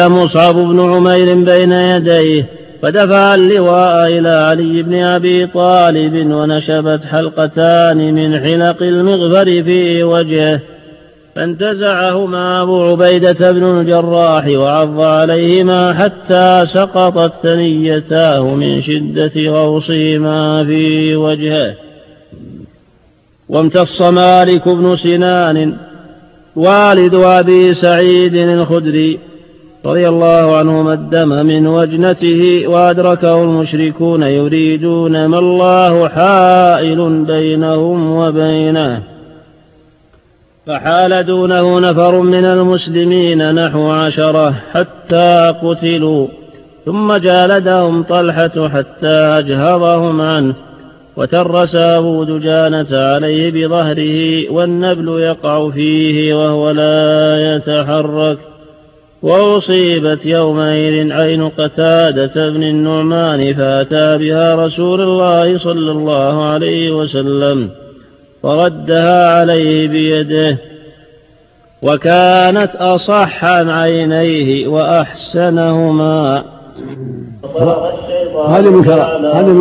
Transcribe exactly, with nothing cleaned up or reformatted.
مصعب بن عمير بين يديه فدفع اللواء إلى علي بن أبي طالب ونشبت حلقتان من حلق المغفر في وجهه فانتزعهما أبو عبيدة بن الجراح وعض عليهما حتى سقطت ثنيتاه من شدة غوصهما في وجهه. وامتص مالك بن سنان والد أبي سعيد الخدري رضي الله عنهما الدم من وجنته وأدركه المشركون يريدون ما الله حائل بينهم وبينه فحال دونه نفر من المسلمين نحو عشرة حتى قتلوا ثم جالدهم طلحة حتى أجهضهم عنه وترس أبو دجانة عليه بظهره والنبل يقع فيه وهو لا يتحرك. وأصيبت يومئذ عين قتادة بن النعمان فأتى بها رسول الله صلى الله عليه وسلم فردها عليه بيده وكانت أصح عن عينيه وأحسنهما. هذا من